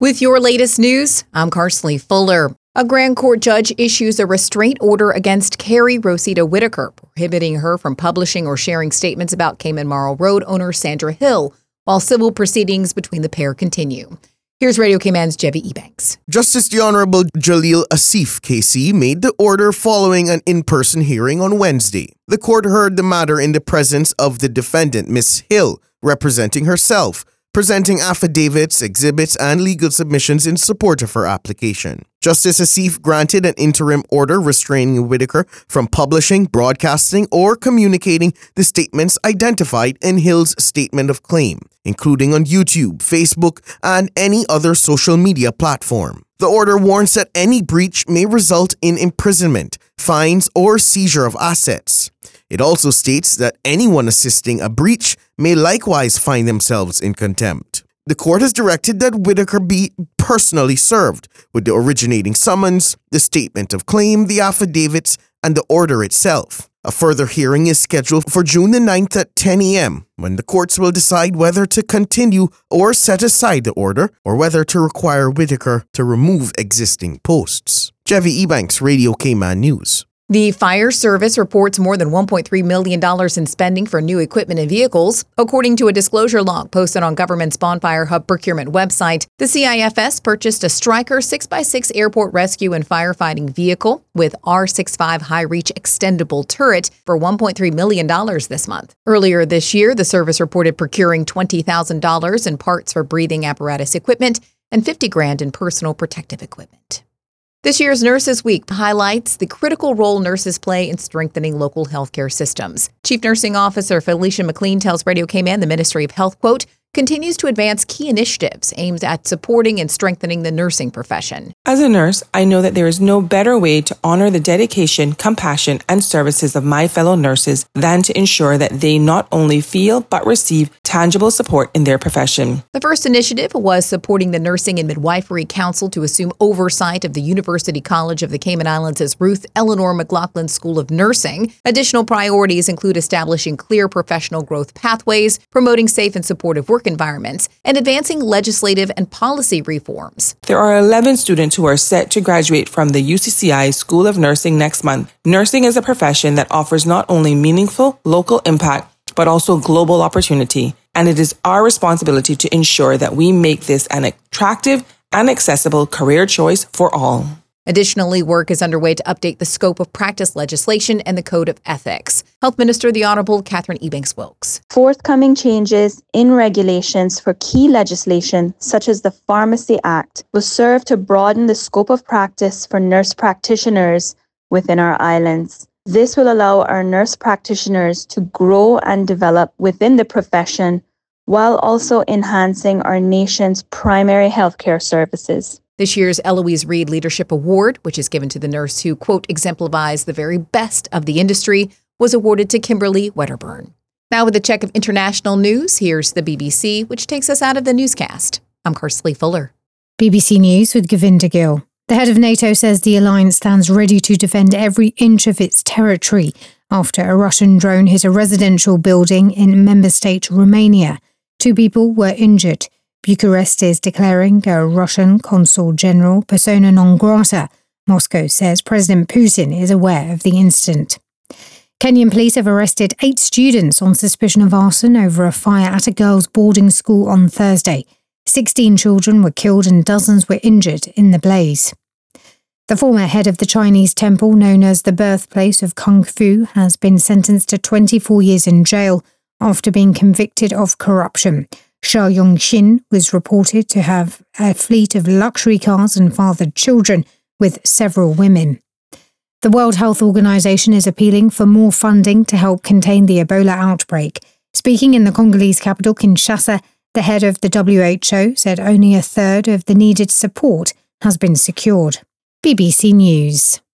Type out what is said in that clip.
With your latest news, I'm Carsley Fuller. A Grand Court judge issues a restraint order against Carrie Rosita Whitaker, prohibiting her from publishing or sharing statements about Cayman Marl Road owner Sandra Hill, while civil proceedings between the pair continue. Here's Radio Cayman's Jevi Ebanks. Justice the Honorable Jalil Asif KC made the order following an in-person hearing on Wednesday. The court heard the matter in the presence of the defendant, Ms. Hill, representing herself, presenting affidavits, exhibits, and legal submissions in support of her application. Justice Asif granted an interim order restraining Whitaker from publishing, broadcasting, or communicating the statements identified in Hill's statement of claim, including on YouTube, Facebook, and any other social media platform. The order warns that any breach may result in imprisonment, fines, or seizure of assets. It also states that anyone assisting a breach may likewise find themselves in contempt. The court has directed that Whitaker be personally served with the originating summons, the statement of claim, the affidavits, and the order itself. A further hearing is scheduled for June the 9th at 10 a.m. when the courts will decide whether to continue or set aside the order or whether to require Whitaker to remove existing posts. Jevi Ebanks, Radio Cayman News. The fire service reports more than $1.3 million in spending for new equipment and vehicles. According to a disclosure log posted on government's Bonfire Hub procurement website, the CIFS purchased a Stryker 6x6 airport rescue and firefighting vehicle with R65 high-reach extendable turret for $1.3 million this month. Earlier this year, the service reported procuring $20,000 in parts for breathing apparatus equipment and $50,000 in personal protective equipment. This year's Nurses Week highlights the critical role nurses play in strengthening local healthcare systems. Chief Nursing Officer Felicia McLean tells Radio Cayman the Ministry of Health, quote, continues to advance key initiatives aimed at supporting and strengthening the nursing profession. As a nurse, I know that there is no better way to honor the dedication, compassion, and services of my fellow nurses than to ensure that they not only feel but receive tangible support in their profession. The first initiative was supporting the Nursing and Midwifery Council to assume oversight of the University College of the Cayman Islands' Ruth Eleanor McLaughlin School of Nursing. Additional priorities include establishing clear professional growth pathways, promoting safe and supportive work environments, and advancing legislative and policy reforms. There are 11 students who are set to graduate from the UCCI School of Nursing next month. Nursing is a profession that offers not only meaningful local impact, but also global opportunity. And it is our responsibility to ensure that we make this an attractive and accessible career choice for all. Additionally, work is underway to update the scope of practice legislation and the Code of Ethics. Health Minister the Honorable Catherine Ebanks-Wilkes. Forthcoming changes in regulations for key legislation, such as the Pharmacy Act, will serve to broaden the scope of practice for nurse practitioners within our islands. This will allow our nurse practitioners to grow and develop within the profession while also enhancing our nation's primary healthcare services. This year's Eloise Reed Leadership Award, which is given to the nurse who, quote, exemplifies the very best of the industry, was awarded to Kimberly Wedderburn. Now with a check of international news, here's the BBC, which takes us out of the newscast. I'm Carsley Fuller. BBC News with Govinda Gill. The head of NATO says the alliance stands ready to defend every inch of its territory after a Russian drone hit a residential building in member state Romania. 2 people were injured. Bucharest is declaring a Russian consul general persona non grata. Moscow says President Putin is aware of the incident. Kenyan police have arrested 8 students on suspicion of arson over a fire at a girls' boarding school on Thursday. 16 children were killed and dozens were injured in the blaze. The former head of the Chinese temple known as the birthplace of Kung Fu has been sentenced to 24 years in jail after being convicted of corruption. Xia Yongxin was reported to have a fleet of luxury cars and fathered children with several women. The World Health Organization is appealing for more funding to help contain the Ebola outbreak. Speaking in the Congolese capital, Kinshasa, the head of the WHO said only a third of the needed support has been secured. BBC News.